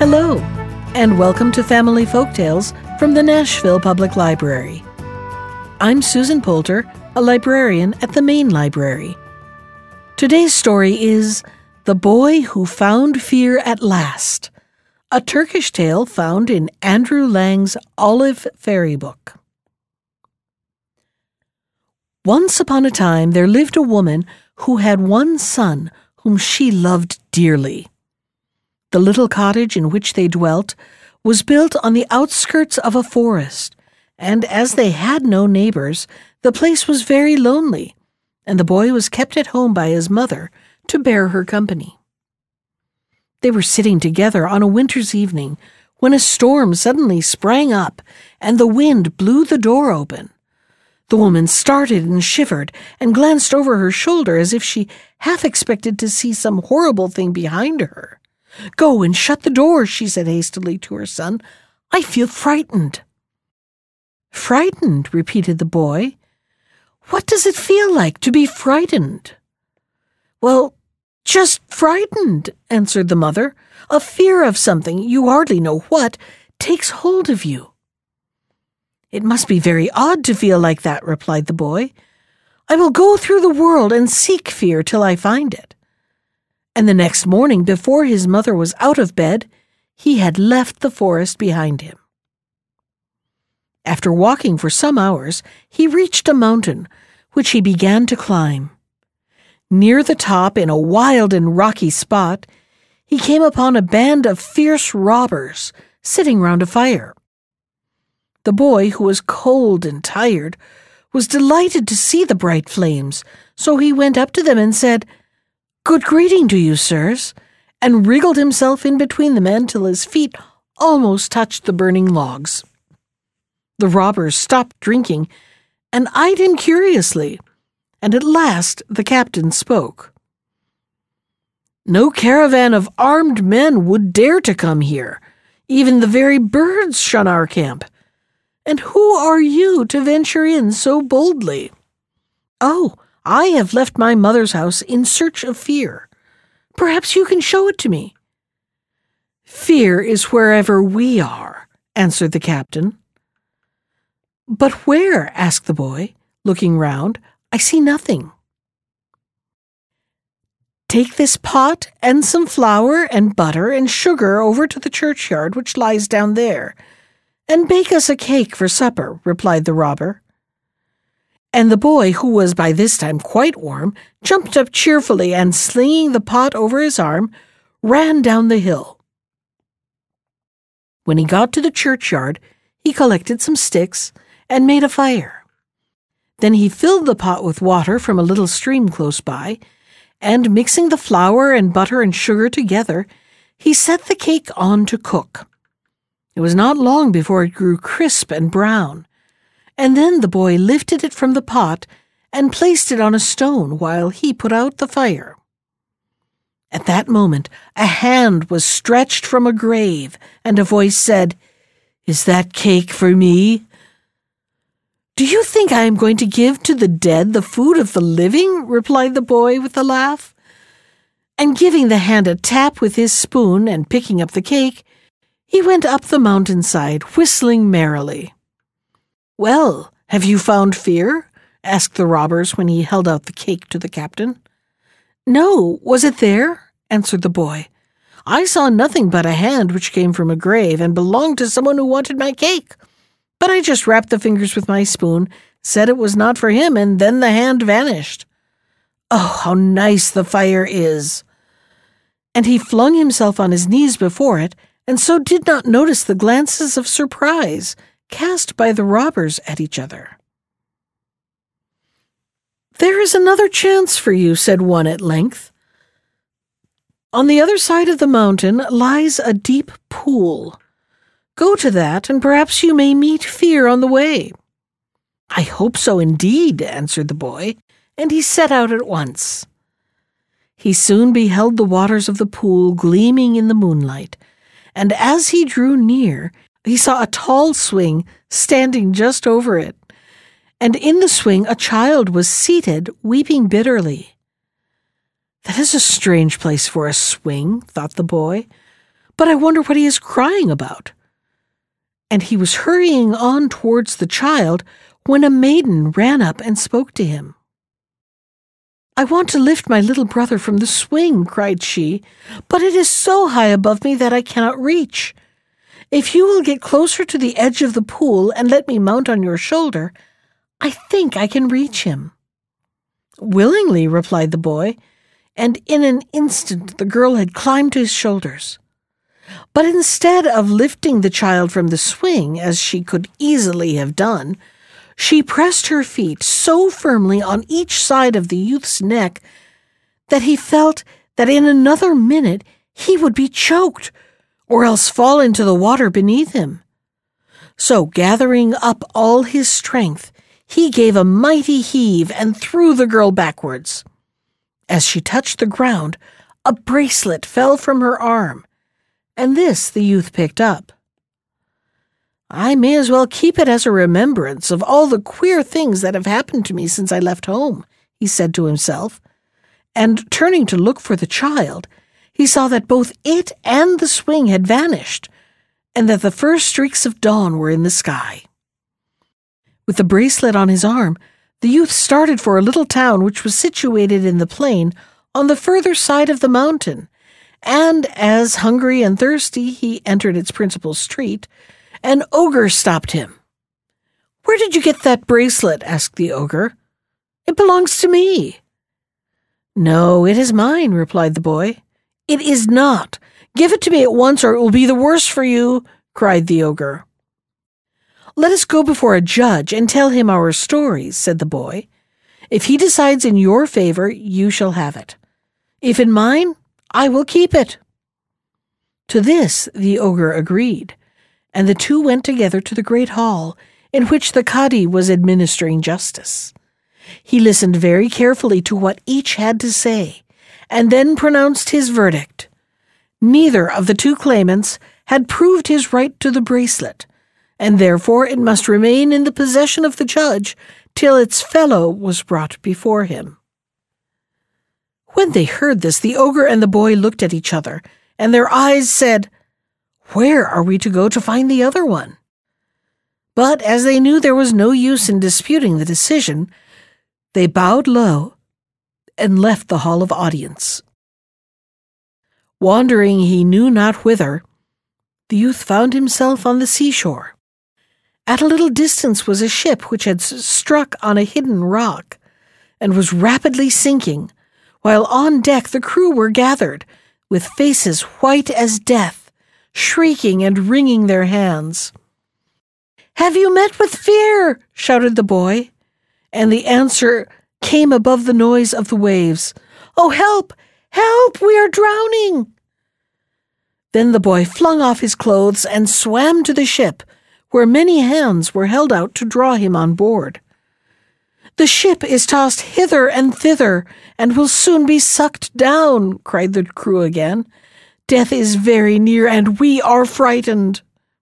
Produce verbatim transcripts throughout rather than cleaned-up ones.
Hello, and welcome to Family Folktales from the Nashville Public Library. I'm Susan Poulter, a librarian at the Main Library. Today's story is The Boy Who Found Fear at Last, a Turkish tale found in Andrew Lang's Olive Fairy Book. Once upon a time there lived a woman who had one son whom she loved dearly. The little cottage in which they dwelt was built on the outskirts of a forest, and as they had no neighbors, the place was very lonely, and the boy was kept at home by his mother to bear her company. They were sitting together on a winter's evening when a storm suddenly sprang up, and the wind blew the door open. The woman started and shivered and glanced over her shoulder as if she half expected to see some horrible thing behind her. "Go and shut the door," she said hastily to her son. "I feel frightened." "Frightened?" repeated the boy. "What does it feel like to be frightened?" "Well, just frightened," answered the mother. "A fear of something, you hardly know what, takes hold of you." "It must be very odd to feel like that," replied the boy. "I will go through the world and seek fear till I find it." And the next morning, before his mother was out of bed, he had left the forest behind him. After walking for some hours, he reached a mountain, which he began to climb. Near the top, in a wild and rocky spot, he came upon a band of fierce robbers sitting round a fire. The boy, who was cold and tired, was delighted to see the bright flames, so he went up to them and said, "Good greeting to you, sirs," and wriggled himself in between the men till his feet almost touched the burning logs. The robbers stopped drinking and eyed him curiously, and at last the captain spoke. "No caravan of armed men would dare to come here. Even the very birds shun our camp. And who are you to venture in so boldly?" "Oh, I have left my mother's house in search of fear. Perhaps you can show it to me." "Fear is wherever we are," answered the captain. "But where?" asked the boy, looking round. "I see nothing." "Take this pot and some flour and butter and sugar over to the churchyard which lies down there, and bake us a cake for supper," replied the robber. And the boy, who was by this time quite warm, jumped up cheerfully and, slinging the pot over his arm, ran down the hill. When he got to the churchyard, he collected some sticks and made a fire. Then he filled the pot with water from a little stream close by, and mixing the flour and butter and sugar together, he set the cake on to cook. It was not long before it grew crisp and brown, and then the boy lifted it from the pot and placed it on a stone while he put out the fire. At that moment a hand was stretched from a grave, and a voice said, "Is that cake for me?" "Do you think I am going to give to the dead the food of the living?" replied the boy with a laugh. And giving the hand a tap with his spoon and picking up the cake, he went up the mountainside, whistling merrily. "Well, have you found fear?" asked the robbers when he held out the cake to the captain. "No, was it there?" answered the boy. "I saw nothing but a hand which came from a grave and belonged to someone who wanted my cake. But I just rapped the fingers with my spoon, said it was not for him, and then the hand vanished. Oh, how nice the fire is!" And he flung himself on his knees before it, and so did not notice the glances of surprise cast by the robbers at each other. "There is another chance for you," said one at length. "On the other side of the mountain lies a deep pool. Go to that, and perhaps you may meet fear on the way." "I hope so indeed," answered the boy, and he set out at once. He soon beheld the waters of the pool gleaming in the moonlight, and as he drew near, he saw a tall swing standing just over it, and in the swing a child was seated, weeping bitterly. "That is a strange place for a swing," thought the boy, but I wonder what he is crying about." And he was hurrying on towards the child when a maiden ran up and spoke to him. "I want to lift my little brother from the swing," cried she, "but it is so high above me that I cannot reach. If you will get closer to the edge of the pool and let me mount on your shoulder, I think I can reach him." "Willingly," replied the boy, and in an instant the girl had climbed to his shoulders. But instead of lifting the child from the swing, as she could easily have done, she pressed her feet so firmly on each side of the youth's neck that he felt that in another minute he would be choked, or else fall into the water beneath him. So, gathering up all his strength, he gave a mighty heave and threw the girl backwards. As she touched the ground, a bracelet fell from her arm, and this the youth picked up. "I may as well keep it as a remembrance of all the queer things that have happened to me since I left home," he said to himself, and turning to look for the child, he saw that both it and the swing had vanished, and that the first streaks of dawn were in the sky. With the bracelet on his arm, the youth started for a little town which was situated in the plain on the further side of the mountain, and as hungry and thirsty he entered its principal street, an ogre stopped him. "Where did you get that bracelet?" asked the ogre. "It belongs to me." "No, it is mine," replied the boy. "It is not. Give it to me at once, or it will be the worse for you," cried the ogre. "Let us go before a judge and tell him our stories," said the boy. "If he decides in your favor, you shall have it. If in mine, I will keep it." To this the ogre agreed, and the two went together to the great hall, in which the Cadi was administering justice. He listened very carefully to what each had to say, and then pronounced his verdict. Neither of the two claimants had proved his right to the bracelet, and therefore it must remain in the possession of the judge till its fellow was brought before him. When they heard this, the ogre and the boy looked at each other, and their eyes said, "Where are we to go to find the other one?" But as they knew there was no use in disputing the decision, they bowed low and left the hall of audience. Wandering he knew not whither, the youth found himself on the seashore. At a little distance was a ship which had struck on a hidden rock, and was rapidly sinking, while on deck the crew were gathered, with faces white as death, shrieking and wringing their hands. "Have you met with fear?" shouted the boy, and the answer came above the noise of the waves. "Oh, help! Help! We are drowning!" Then the boy flung off his clothes and swam to the ship, where many hands were held out to draw him on board. "The ship is tossed hither and thither, and will soon be sucked down," cried the crew again. "Death is very near, and we are frightened."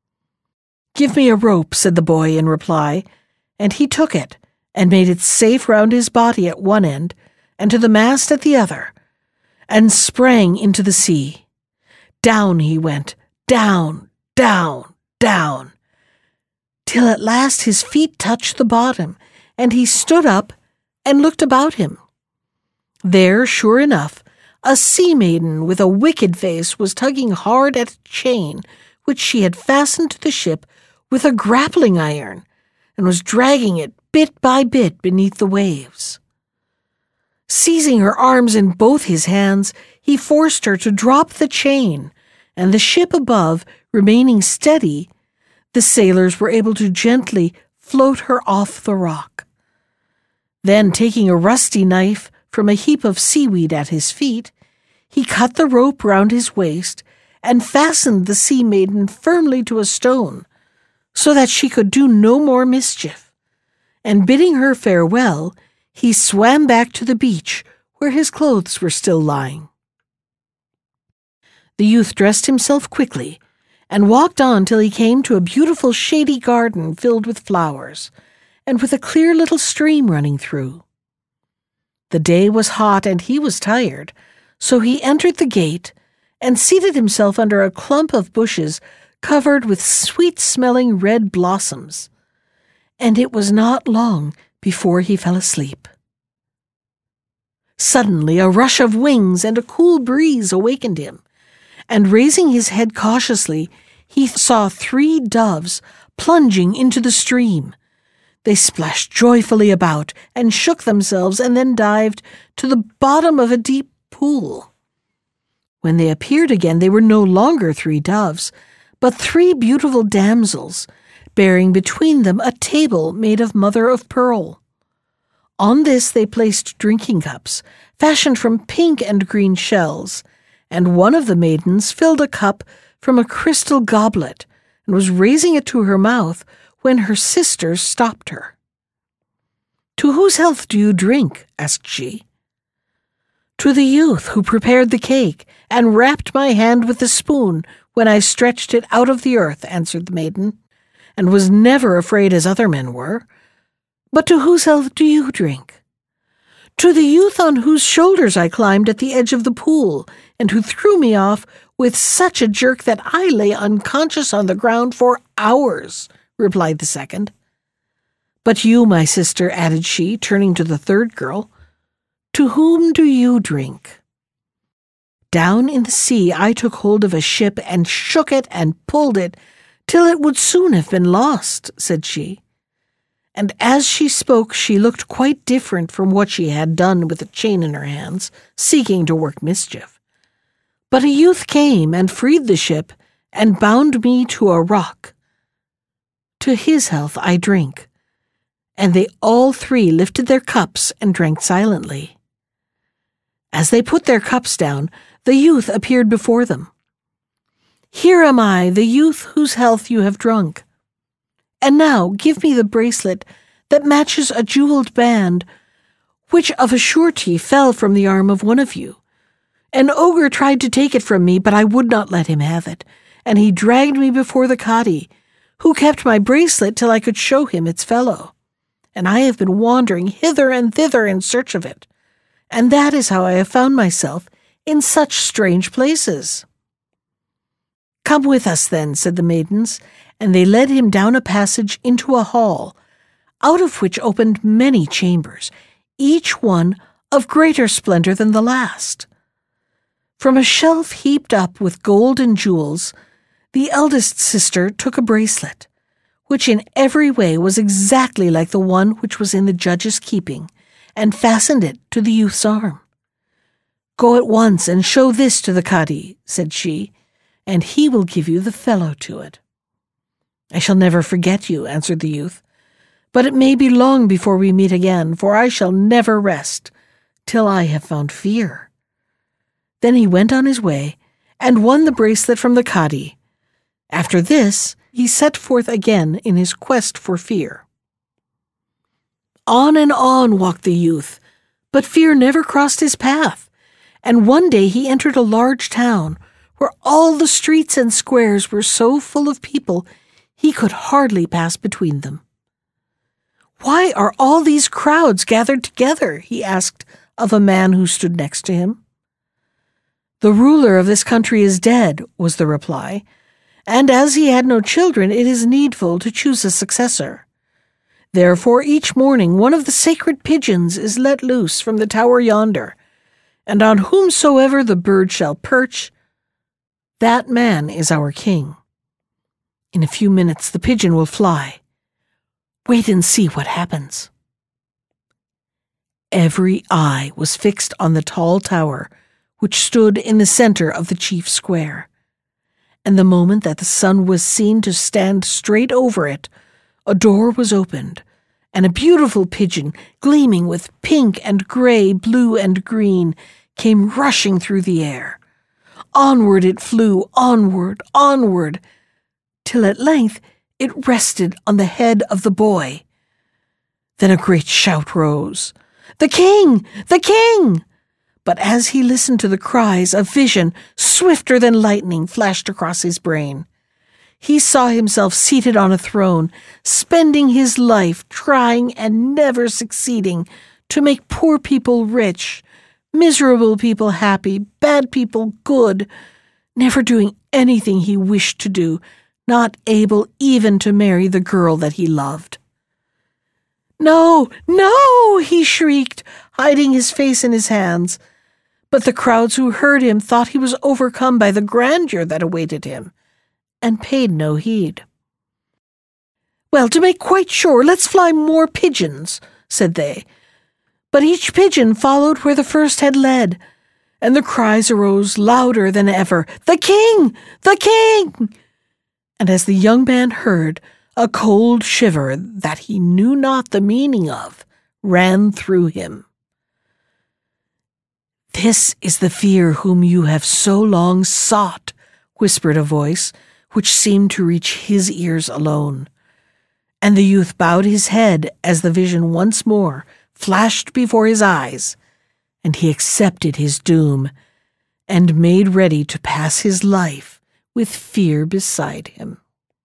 "Give me a rope," said the boy in reply, and he took it, and made it safe round his body at one end, and to the mast at the other, and sprang into the sea. Down he went, down, down, down, till at last his feet touched the bottom, and he stood up and looked about him. There, sure enough, a sea-maiden with a wicked face was tugging hard at a chain which she had fastened to the ship with a grappling iron, and was dragging it bit by bit beneath the waves. Seizing her arms in both his hands, he forced her to drop the chain, and the ship above remaining steady, the sailors were able to gently float her off the rock. Then, taking a rusty knife from a heap of seaweed at his feet, he cut the rope round his waist and fastened the sea-maiden firmly to a stone, so that she could do no more mischief, and bidding her farewell, he swam back to the beach where his clothes were still lying. The youth dressed himself quickly and walked on till he came to a beautiful shady garden filled with flowers, and with a clear little stream running through. The day was hot and he was tired, so he entered the gate and seated himself under a clump of bushes covered with sweet-smelling red blossoms. And it was not long before he fell asleep. Suddenly a rush of wings and a cool breeze awakened him, and raising his head cautiously, he saw three doves plunging into the stream. They splashed joyfully about and shook themselves and then dived to the bottom of a deep pool. When they appeared again, they were no longer three doves, but three beautiful damsels, bearing between them a table made of mother of pearl. On this they placed drinking cups, fashioned from pink and green shells, and one of the maidens filled a cup from a crystal goblet and was raising it to her mouth when her sisters stopped her. "To whose health do you drink?" asked she. "To the youth who prepared the cake and wrapped my hand with the spoon when I stretched it out of the earth," answered the maiden, "and was never afraid as other men were. But to whose health do you drink?" "To the youth on whose shoulders I climbed at the edge of the pool, and who threw me off with such a jerk that I lay unconscious on the ground for hours," replied the second. "But you, my sister," added she, turning to the third girl, "to whom do you drink?" "Down in the sea I took hold of a ship and shook it and pulled it till it would soon have been lost," said she. And as she spoke, she looked quite different from what she had done with the chain in her hands, seeking to work mischief. "But a youth came and freed the ship and bound me to a rock. To his health I drink." And they all three lifted their cups and drank silently. As they put their cups down, the youth appeared before them. "Here am I, the youth whose health you have drunk. And now give me the bracelet that matches a jeweled band, which of a surety fell from the arm of one of you. An ogre tried to take it from me, but I would not let him have it, and he dragged me before the Cadi, who kept my bracelet till I could show him its fellow. And I have been wandering hither and thither in search of it, and that is how I have found myself in such strange places." "Come with us, then," said the maidens, and they led him down a passage into a hall, out of which opened many chambers, each one of greater splendor than the last. From a shelf heaped up with gold and jewels, the eldest sister took a bracelet, which in every way was exactly like the one which was in the judge's keeping, and fastened it to the youth's arm. "Go at once and show this to the Cadi," said she, "and he will give you the fellow to it." "I shall never forget you," answered the youth, "but it may be long before we meet again, for I shall never rest till I have found Fear." Then he went on his way and won the bracelet from the Cadi. After this, he set forth again in his quest for Fear. On and on walked the youth, but Fear never crossed his path, and one day he entered a large town where all the streets and squares were so full of people he could hardly pass between them. "Why are all these crowds gathered together?" he asked of a man who stood next to him. "The ruler of this country is dead," was the reply, "and as he had no children, it is needful to choose a successor. Therefore each morning one of the sacred pigeons is let loose from the tower yonder, and on whomsoever the bird shall perch, that man is our king. In a few minutes the pigeon will fly. Wait and see what happens." Every eye was fixed on the tall tower, which stood in the center of the chief square, and the moment that the sun was seen to stand straight over it, a door was opened, and a beautiful pigeon, gleaming with pink and gray, blue and green, came rushing through the air. Onward it flew, onward, onward, till at length it rested on the head of the boy. Then a great shout rose, "The king! The king!" But as he listened to the cries, a vision, swifter than lightning, flashed across his brain. He saw himself seated on a throne, spending his life trying and never succeeding to make poor people rich, miserable people happy, bad people good, never doing anything he wished to do, not able even to marry the girl that he loved. "No, no!" he shrieked, hiding his face in his hands. But the crowds who heard him thought he was overcome by the grandeur that awaited him, and paid no heed. "Well, to make quite sure, let's fly more pigeons," said they. But each pigeon followed where the first had led, and the cries arose louder than ever, "The king! The king!" And as the young man heard, a cold shiver that he knew not the meaning of ran through him. "This is the fear whom you have so long sought," whispered a voice which seemed to reach his ears alone. And the youth bowed his head as the vision once more flashed before his eyes, and he accepted his doom and made ready to pass his life with fear beside him.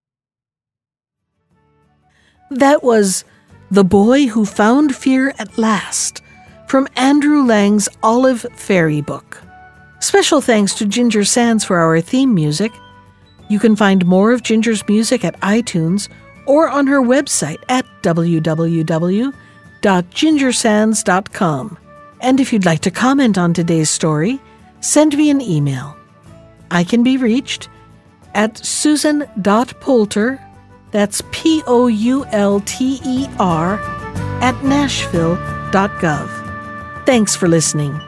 That was The Boy Who Found Fear at Last, from Andrew Lang's Olive Fairy book. Special thanks to Ginger Sands for our theme music. You can find more of Ginger's music at iTunes or on her website at w w w dot ginger sands dot com. And if you'd like to comment on today's story, send me an email. I can be reached at susan dot poulter, that's P O U L T E R, at nashville dot gov. Thanks for listening.